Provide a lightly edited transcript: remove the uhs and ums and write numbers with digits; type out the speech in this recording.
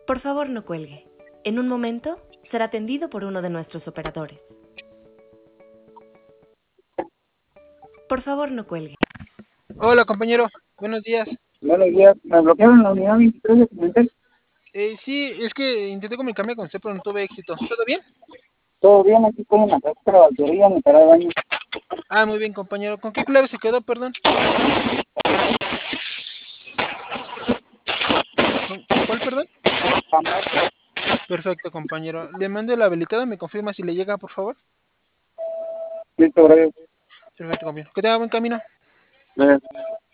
Por favor, no cuelgue. En un momento será atendido por uno de nuestros operadores. Por favor, no cuelgue. Hola, compañero. Buenos días. Buenos días. Me bloquearon la unidad 23 de Pimentel. Sí, es que intenté comunicarme con usted, pero no tuve éxito. ¿Todo bien? Todo bien, aquí estoy en la carretera Valtería, me paré de baño. Ah, muy bien, compañero. ¿Con qué clave se quedó, perdón? ¿Con cuál, perdón? Perfecto, compañero. Le mando el habilitado, me confirma si le llega, por favor. Listo, gracias. Perfecto, compañero. Que tenga buen camino. Gracias.